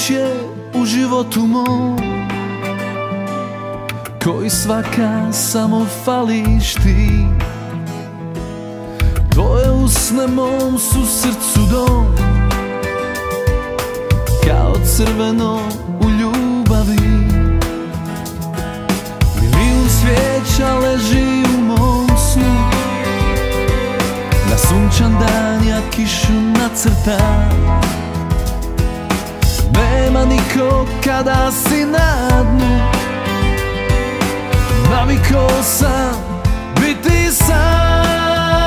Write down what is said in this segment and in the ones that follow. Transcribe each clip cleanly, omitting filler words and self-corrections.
noć je u životu mom, koji svaka samo fališ ti. Tvoje usne mom su srcu dom, kao crveno u ljubavi. Milijun svijeća leži u mom snu, na sunčan dan ja kišu nacrtam. Nema niko kada si na dnu, navikao sam biti sam.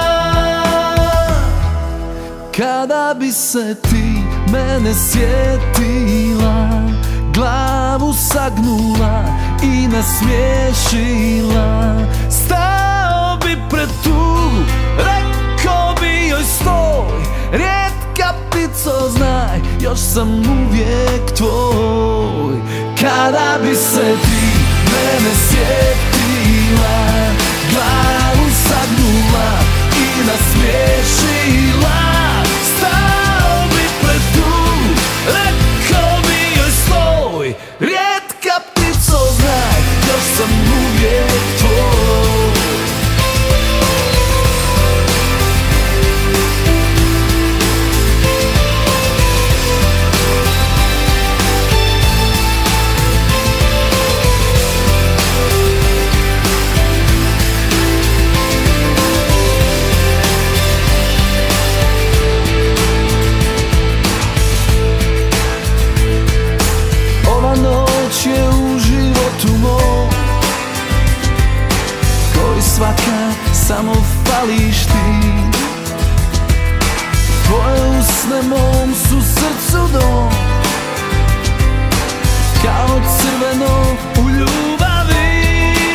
Kada bi se ti mene sjetila, glavu sagnula i nasmiješila, stao bi pred tugu, rekao bi joj stoj, rijetka ptico znaj, još sam uvijek tvoj. Kada bi se ti mene sjetila, glavu sagnula i nasmiješila, stao bi pred tugu, rekao bi joj stoj, rijetka ptico znaj, još sam uvijek tvoj. Je u životu mom, koji svaka samo fališ ti. Tvoje usne mom su srcu dom, kao crveno u ljubavi.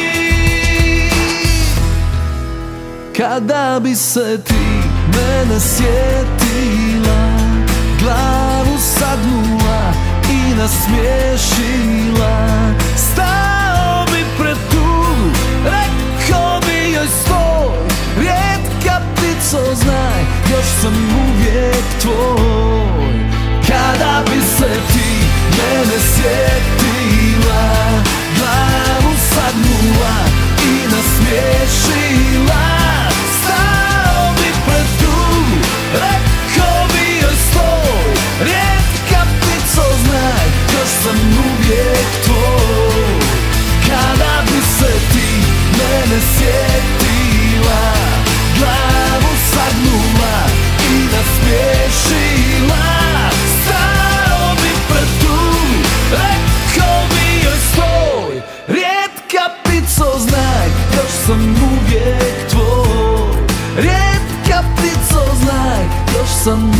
Kada bi se ti mene sjetila, glavu sagnula i nasmiješila, stao bi pred tugu, rekao bi joj stoj, rijetka ptico znaj, još sam uvijek tvoj. Kada bi se ti mene sjetila, glavu sagnula i nasmiješila, stao bi pred tugu, rekao bi joj stoj, rijetka ptico znaj, još sam uvijek tvoj. Kada bi se ti mene sjetila, glavu sagnula i nasmiješila, stao bi pred tugu, rekao bi joj stoj, rijetka ptico znaj, još sam uvijek tvoj. Rijetka ptico znaj, još sam